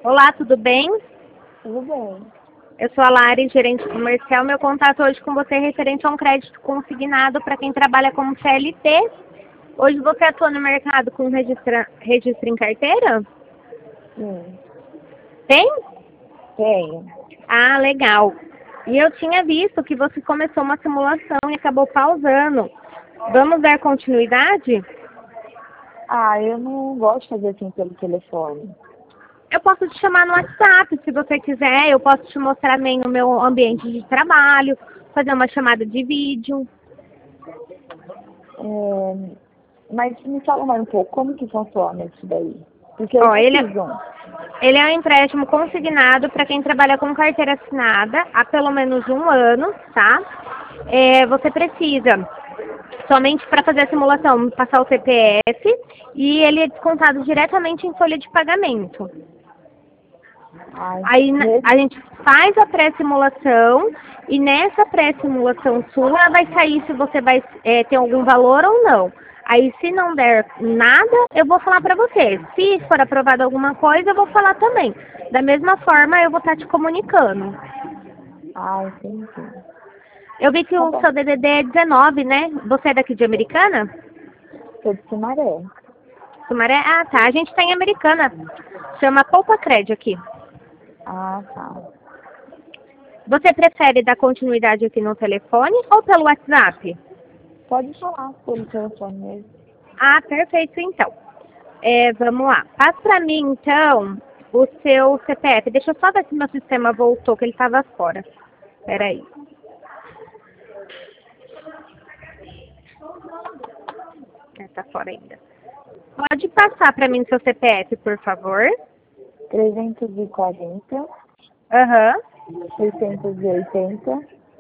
Olá, tudo bem? Tudo bem. Eu sou a Lari, gerente comercial. Meu contato hoje com você é referente a um crédito consignado para quem trabalha como CLT. Hoje você atua no mercado com registro em carteira? Sim, Tem? tenho. Ah, legal. E eu tinha visto que você começou uma simulação e acabou pausando. Vamos dar continuidade? Eu não gosto de fazer assim pelo telefone. Eu posso te chamar no WhatsApp, se você quiser. Eu posso te mostrar também o meu ambiente de trabalho, fazer uma chamada de vídeo. Mas me fala mais um pouco, como que funciona isso daí? Porque eu Ó, já ele fiz é, um. ele é um empréstimo consignado para quem trabalha com carteira assinada há pelo menos um ano, tá? Você precisa, somente para fazer a simulação, passar o CPF e ele é descontado diretamente em folha de pagamento. Ai, Aí a mesmo? gente faz a pré-simulação e nessa pré-simulação sua vai sair se você vai ter algum valor ou não. Aí se não der nada, eu vou falar pra você. Se for aprovado alguma coisa, eu vou falar também. Da mesma forma, eu vou estar te comunicando. Entendi. Eu vi que Tá o bom. seu DDD é 19, né? Você é daqui de Americana? Sou de Sumaré. Sumaré? Ah, tá. A gente tá em Americana. Chama Poupa Crédito aqui. Ah, tá. Você prefere dar continuidade aqui no telefone ou pelo WhatsApp? Pode falar pelo telefone mesmo. Ah, perfeito, então. Vamos lá. Passa para mim, então, o seu CPF. Deixa eu só ver se meu sistema voltou, que ele estava fora. Espera aí. Tá fora ainda. Pode passar para mim seu CPF, por favor. 340, Aham. 680,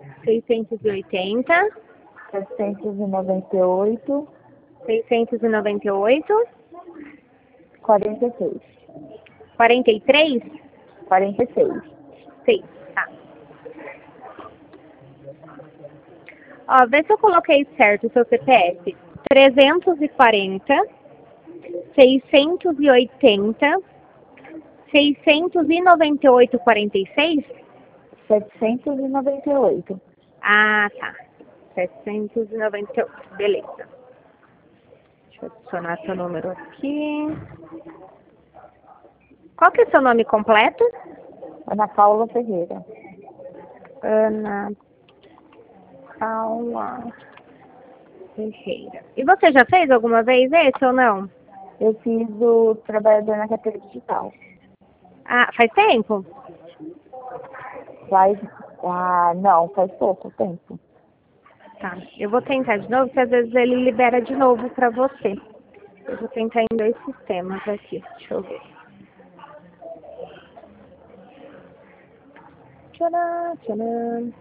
680, 798, 698, 46. 43, 46. 6. Tá. Ó, vê se eu coloquei certo o seu CPF. 340, 680, 698,46? 798. Ah, tá. 798. Beleza. Deixa eu adicionar seu número aqui. Qual que é o seu nome completo? Ana Paula Ferreira. Ana Paula Ferreira. E você já fez alguma vez esse ou não? Eu fiz o trabalhador na carteira digital. Ah, faz tempo? Não, faz pouco tempo. Tá. Eu vou tentar de novo, porque às vezes ele libera de novo pra você. Eu vou tentar em dois sistemas aqui. Deixa eu ver. Tcharam, tcharam.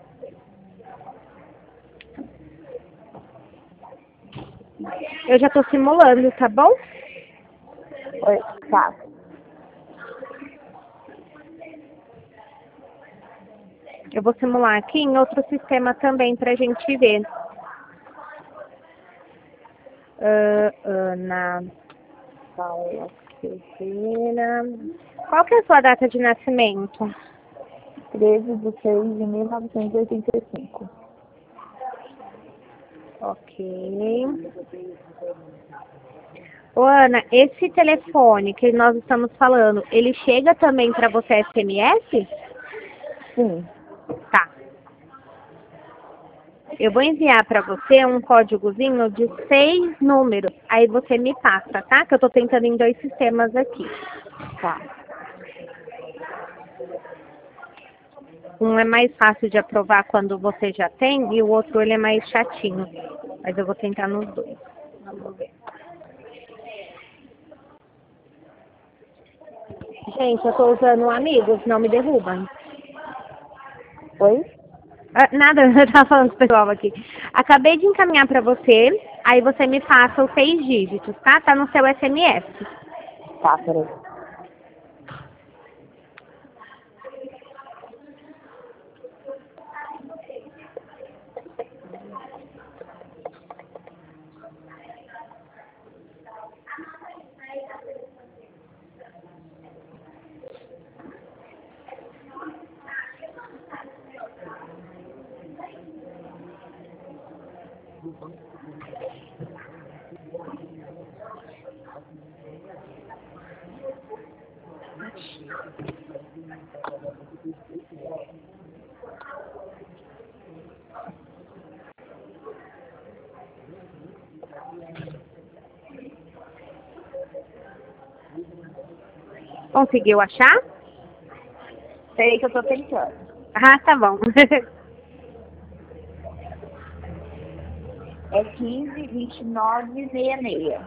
Eu já tô simulando, tá bom? Oi, tá. Eu vou simular aqui em outro sistema também pra gente ver. Ana Paula Ferreira. Qual que é a sua data de nascimento? 13/6/1985. Ok. Ô, Ana, esse telefone que nós estamos falando, ele chega também para você SMS? Sim, Tá. Eu vou enviar para você um códigozinho de 6 números. Aí você me passa, tá? Que eu tô tentando em dois sistemas aqui. tá. Um é mais fácil de aprovar quando você já tem e o outro ele é mais chatinho. Mas eu vou tentar nos dois. Vamos ver. Gente, eu tô usando amigos, não me derrubam. Oi? Ah, nada, eu tava falando com o pessoal aqui. Acabei de encaminhar para você, aí você me passa os 6 dígitos, tá? Tá no seu SMS. Tá, peraí. Conseguiu achar? Peraí que eu tô tentando. Ah, tá bom. É 152966.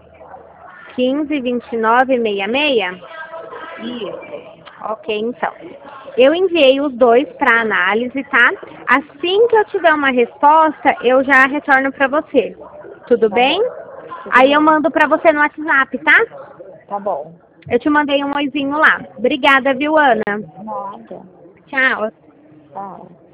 152966? Isso. Ok, então. Eu enviei os dois para análise, tá? Assim que eu tiver uma resposta, eu já retorno para você. Tudo Tá bem? bom. Tudo Aí eu bem. mando para você no WhatsApp, tá? Tá bom. Eu te mandei um oizinho lá. Obrigada, viu, Ana? Nada. Tchau. Tá.